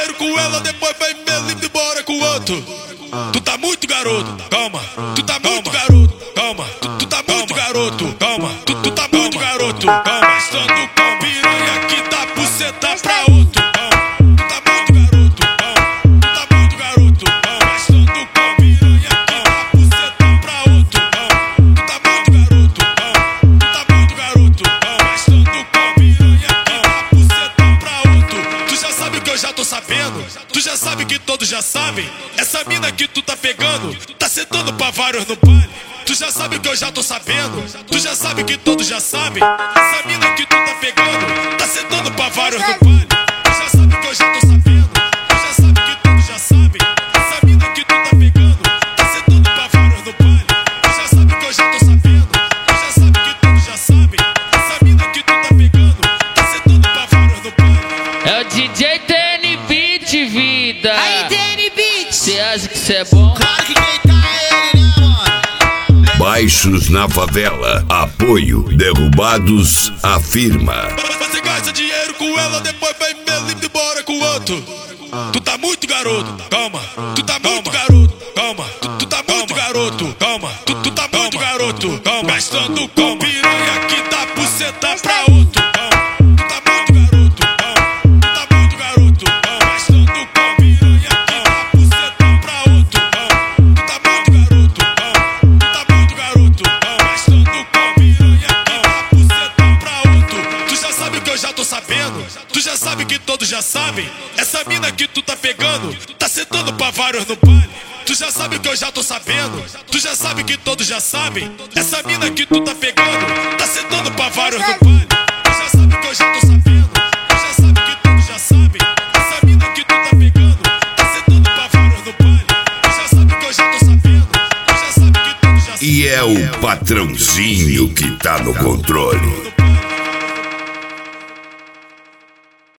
dinheiro com ela, depois vem mesmo indo embora com o outro. Tu tá muito garoto, calma. Tu tá muito garoto, calma. Tu tá muito garoto, calma. Tu tá muito garoto, calma. Estando com piranha que dá buceta pra outro. Tu tá muito garoto, calma. Tu tá muito garoto, calma. Estando com piranha que dá buceta pra outro. Tu tá muito garoto, calma. Tu tá muito garoto, calma. Estando com piranha que dá buceta pra outro. Tu já sabe que eu já tô sabendo. Tu já sabe que todos já sabem. Essa mina que tu tá pegando tá sentando pra vários no baile. Tu já sabe que eu já tô sabendo. Tu já sabe que todos já sabem. Essa mina que tu tá pegando tá sentando pra vários no baile. Tu já sabe que eu já tô sabendo. Tu já sabe que todos já sabem. Essa mina que tu tá pegando tá sentando pra vários no baile. Tu já sabe que eu já tô sabendo. Tu já sabe que todos já sabem. Essa mina que tu tá pegando tá sentando pra vários no baile. É o DJ TN Beat, vida. Aí, TN Beat. Cê acha que cê é bom? Claro que quem tá é ele, né, mano? Baixos na favela. Apoio Derrubados afirma. Você gasta dinheiro com ela, depois vem mesmo indo embora com o outro. Tu tá muito garoto, calma. Tu tá muito garoto, calma. Tu tá muito garoto, calma. Tu tá muito garoto, calma. Gastando com piranha que dá buceta pra outro. Tu tá muito garoto, calma. Tu tá muito garoto, calma. Gastando com piranha que dá buceta pra outro. Tu tá muito garoto, calma. Tu tá muito garoto, calma. Gastando com piranha que dá buceta pra outro. Tu já sabe que eu já tô sabendo. Tu já sabe que todos já sabem. Essa mina que tu tá pegando tá sentando pra vários no baile. Tu já sabe que eu já tô sabendo. Tu já sabe que todos já sabem. Essa mina que tu tá pegando tá sentando pra vários no baile. Tu já sabe que eu já tô sabendo. Tu já sabe que todos já sabem. Essa mina que tu tá pegando tá sentando pra vários no baile. Tu já sabe que eu já tô sabendo. Tu já sabe que todos já sabem. E é o patrãozinho que tá no controle.